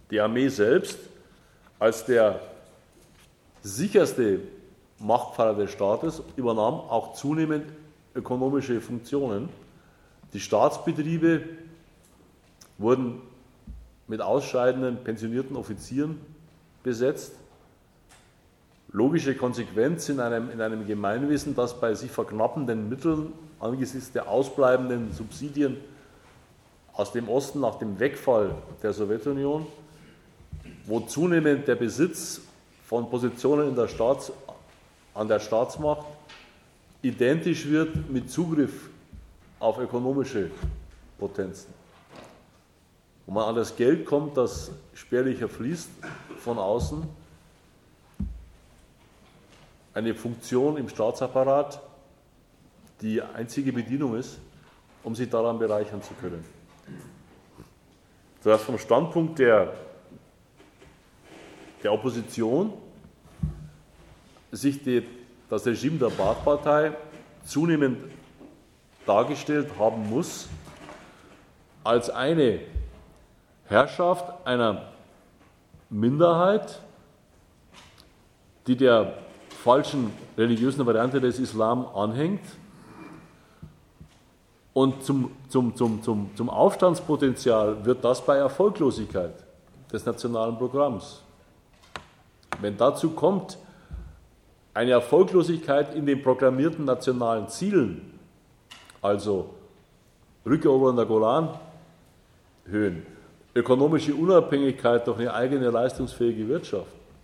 Die Armee selbst als der sicherste Machtpfeiler des Staates übernahm auch zunehmend ökonomische Funktionen. Die Staatsbetriebe wurden mit ausscheidenden, pensionierten Offizieren besetzt. Logische Konsequenz in einem Gemeinwesen, das bei sich verknappenden Mitteln angesichts der ausbleibenden Subsidien aus dem Osten nach dem Wegfall der Sowjetunion, wo zunehmend der Besitz von Positionen an der Staatsmacht identisch wird mit Zugriff auf ökonomische Potenzen. Wo man an das Geld kommt, das spärlicher fließt von außen, eine Funktion im Staatsapparat, die einzige Bedienung ist, um sich daran bereichern zu können. Sodass vom Standpunkt der Opposition sich das Regime der Baath-Partei zunehmend dargestellt haben muss als eine Herrschaft einer Minderheit, die der falschen religiösen Variante des Islam anhängt und zum Aufstandspotenzial wird das bei Erfolglosigkeit des nationalen Programms. Wenn dazu kommt, eine Erfolglosigkeit in den proklamierten nationalen Zielen, also Rückeroberung der Golanhöhen, ökonomische Unabhängigkeit durch eine eigene leistungsfähige Wirtschaft,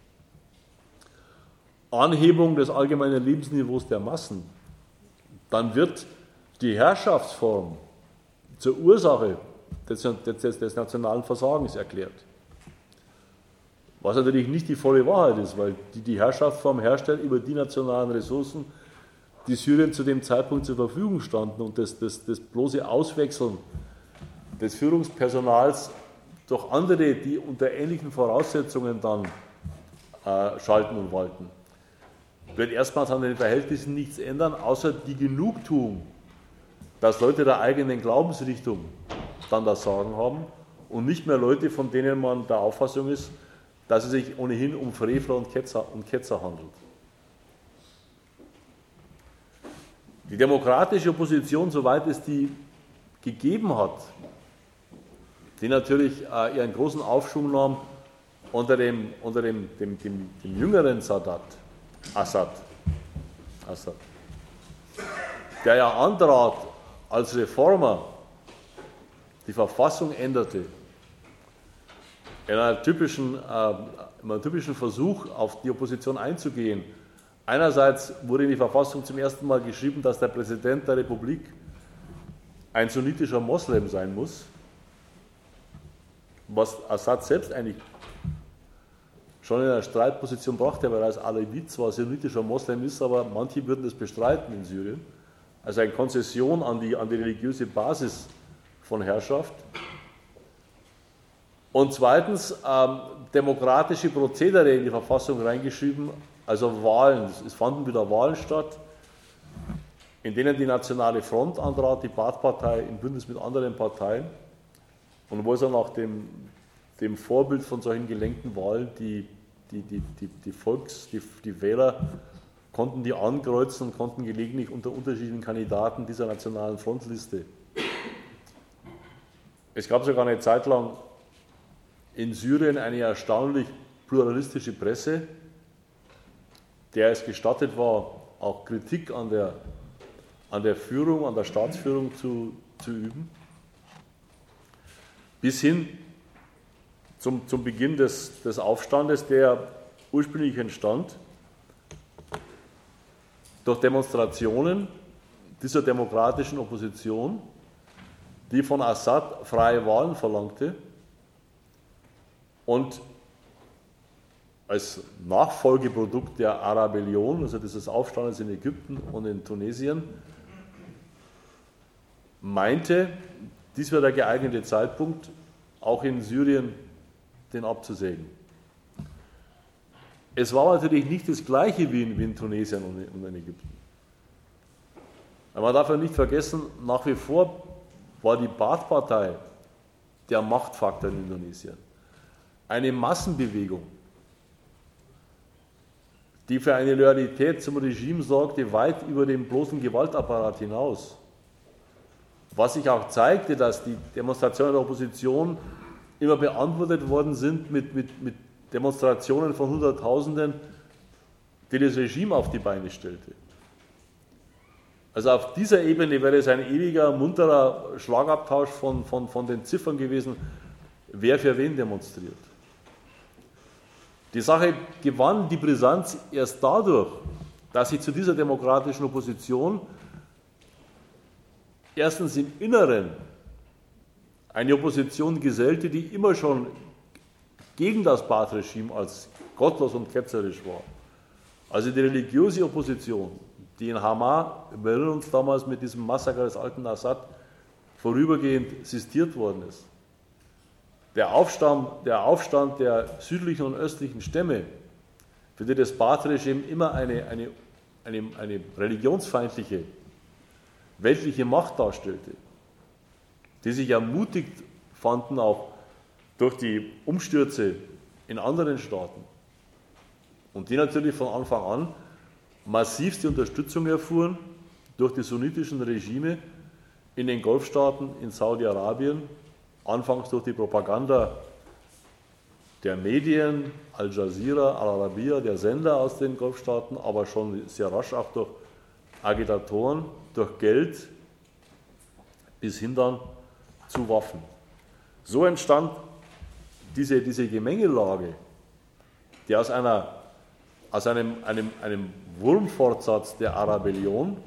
Anhebung des allgemeinen Lebensniveaus der Massen, dann wird die Herrschaftsform zur Ursache des nationalen Versagens erklärt. Was natürlich nicht die volle Wahrheit ist, weil die Herrschaftsform herstellt über die nationalen Ressourcen, die Syrien zu dem Zeitpunkt zur Verfügung standen, und das bloße Auswechseln des Führungspersonals durch andere, die unter ähnlichen Voraussetzungen dann schalten und walten, wird erstmals an den Verhältnissen nichts ändern, außer die Genugtuung, dass Leute der eigenen Glaubensrichtung dann das Sagen haben und nicht mehr Leute, von denen man der Auffassung ist, dass es sich ohnehin um Frevler und Ketzer handelt. Die demokratische Opposition, soweit es die gegeben hat, die natürlich ihren großen Aufschwung nahm unter dem jüngeren Assad, der ja antrat als Reformer, die Verfassung änderte, in einem typischen Versuch, auf die Opposition einzugehen. Einerseits wurde in die Verfassung zum ersten Mal geschrieben, dass der Präsident der Republik ein sunnitischer Moslem sein muss, was Assad selbst eigentlich schon in einer Streitposition brachte, weil er als Alevit zwar sunnitischer Moslem ist, aber manche würden das bestreiten in Syrien. Also eine Konzession an die religiöse Basis von Herrschaft. Und zweitens demokratische Prozedere in die Verfassung reingeschrieben, also Wahlen. Es fanden wieder Wahlen statt, in denen die Nationale Front antrat, die Baath-Partei im Bündnis mit anderen Parteien, und wo es dann nach dem Vorbild von solchen gelenkten Wahlen die Wähler konnten die ankreuzen und konnten gelegentlich unter unterschiedlichen Kandidaten dieser Nationalen Frontliste. Es gab sogar eine Zeit lang in Syrien eine erstaunlich pluralistische Presse, der es gestattet war, auch Kritik an der Führung, an der Staatsführung zu üben, bis hin zum Beginn des Aufstandes, der ursprünglich entstand durch Demonstrationen dieser demokratischen Opposition, die von Assad freie Wahlen verlangte und als Nachfolgeprodukt der Arabellion, also dieses Aufstandes in Ägypten und in Tunesien, meinte, dies wäre der geeignete Zeitpunkt, auch in Syrien den abzusägen. Es war natürlich nicht das Gleiche wie in Tunesien und in Ägypten. Aber man darf ja nicht vergessen, nach wie vor war die Baath-Partei der Machtfaktor in Indonesien. eine Massenbewegung, die für eine Loyalität zum Regime sorgte, weit über den bloßen Gewaltapparat hinaus. Was sich auch zeigte, dass die Demonstrationen der Opposition immer beantwortet worden sind mit Demonstrationen von Hunderttausenden, die das Regime auf die Beine stellte. Also auf dieser Ebene wäre es ein ewiger, munterer Schlagabtausch von den Ziffern gewesen, wer für wen demonstriert. Die Sache gewann die Brisanz erst dadurch, dass sich zu dieser demokratischen Opposition erstens im Inneren eine Opposition gesellte, die immer schon gegen das Baath-Regime als gottlos und ketzerisch war. Also die religiöse Opposition, die in Hama, wir erinnern uns damals mit diesem Massaker des alten Assad, vorübergehend sistiert worden ist. Der Aufstand der südlichen und östlichen Stämme, für die das Baath-Regime immer eine religionsfeindliche, weltliche Macht darstellte, die sich ermutigt fanden auch durch die Umstürze in anderen Staaten und die natürlich von Anfang an massivste Unterstützung erfuhren durch die sunnitischen Regime in den Golfstaaten, in Saudi-Arabien, anfangs durch die Propaganda der Medien, Al Jazeera, Al Arabiya, der Sender aus den Golfstaaten, aber schon sehr rasch auch durch Agitatoren, durch Geld bis hin dann zu Waffen. So entstand diese Gemengelage, die aus einem Wurmfortsatz der Arabellion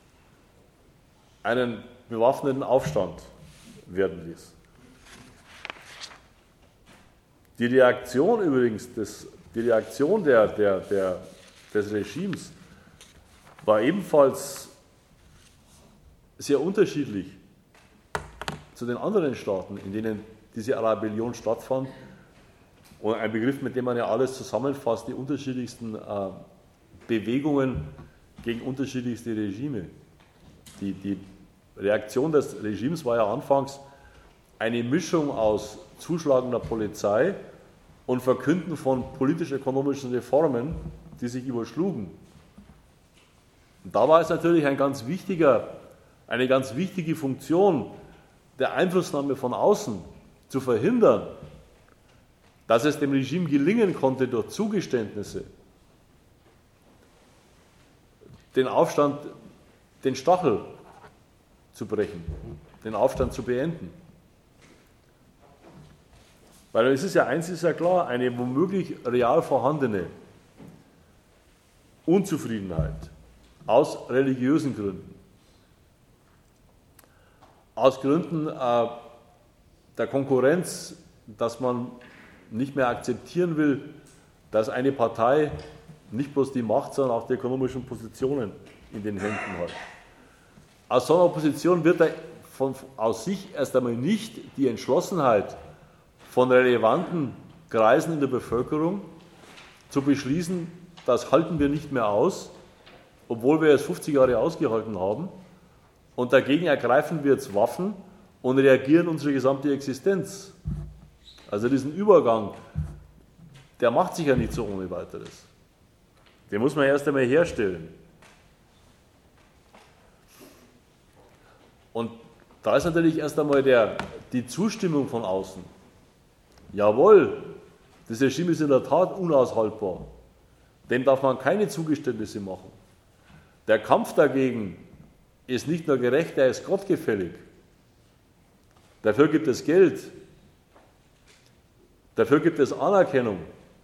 einen bewaffneten Aufstand werden ließ. Die Reaktion übrigens, des Regimes war ebenfalls sehr unterschiedlich zu den anderen Staaten, in denen diese Arabellion stattfand. Und ein Begriff, mit dem man ja alles zusammenfasst, die unterschiedlichsten Bewegungen gegen unterschiedlichste Regime. Die Reaktion des Regimes war ja anfangs eine Mischung aus zuschlagender Polizei und Verkünden von politisch-ökonomischen Reformen, die sich überschlugen. Und da war es natürlich eine ganz wichtige Funktion der Einflussnahme von außen zu verhindern, dass es dem Regime gelingen konnte, durch Zugeständnisse den Aufstand, den Stachel zu brechen, den Aufstand zu beenden. Weil es ist ja eins ist ja klar, eine womöglich real vorhandene Unzufriedenheit aus religiösen Gründen, aus Gründen der Konkurrenz, dass man nicht mehr akzeptieren will, dass eine Partei nicht bloß die Macht, sondern auch die ökonomischen Positionen in den Händen hat. Aus so einer Opposition wird aus sich erst einmal nicht die Entschlossenheit von relevanten Kreisen in der Bevölkerung zu beschließen, das halten wir nicht mehr aus, obwohl wir es 50 Jahre ausgehalten haben, und dagegen ergreifen wir jetzt Waffen und reagieren unsere gesamte Existenz. Also diesen Übergang, der macht sich ja nicht so ohne weiteres. Den muss man erst einmal herstellen. Und da ist natürlich erst einmal die Zustimmung von außen. Jawohl, das Regime ist in der Tat unaushaltbar. Dem darf man keine Zugeständnisse machen. Der Kampf dagegen ist nicht nur gerecht, er ist gottgefällig. Dafür gibt es Geld. Dafür gibt es Anerkennung.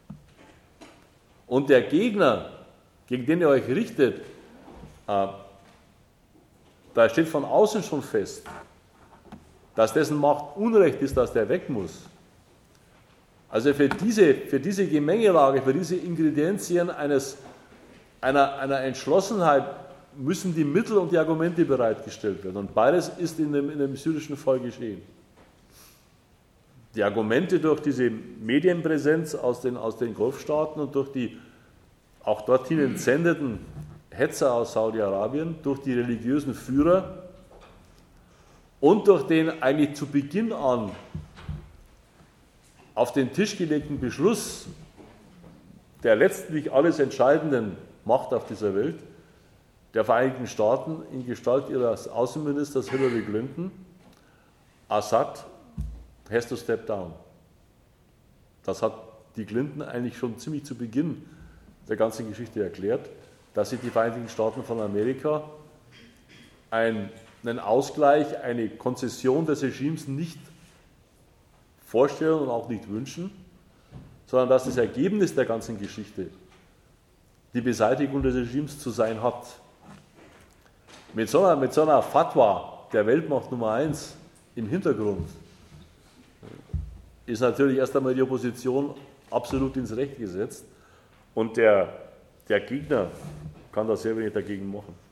Und der Gegner, gegen den ihr euch richtet, da steht von außen schon fest, dass dessen Macht Unrecht ist, dass der weg muss. Also für diese Gemengelage, für diese Ingredienzien einer Entschlossenheit müssen die Mittel und die Argumente bereitgestellt werden. Und beides ist in dem syrischen Fall geschehen. Die Argumente durch diese Medienpräsenz aus den Golfstaaten und durch die auch dorthin entsendeten Hetzer aus Saudi-Arabien, durch die religiösen Führer und durch den eigentlich zu Beginn an auf den Tisch gelegten Beschluss der letztlich alles entscheidenden Macht auf dieser Welt, der Vereinigten Staaten in Gestalt ihres Außenministers Hillary Clinton, Assad has to step down. Das hat die Clinton eigentlich schon ziemlich zu Beginn der ganzen Geschichte erklärt, dass sich die Vereinigten Staaten von Amerika einen Ausgleich, eine Konzession des Regimes nicht vorstellen und auch nicht wünschen, sondern dass das Ergebnis der ganzen Geschichte die Beseitigung des Regimes zu sein hat. Mit so einer Fatwa der Weltmacht Nummer 1 im Hintergrund ist natürlich erst einmal die Opposition absolut ins Recht gesetzt und der Gegner kann da sehr wenig dagegen machen.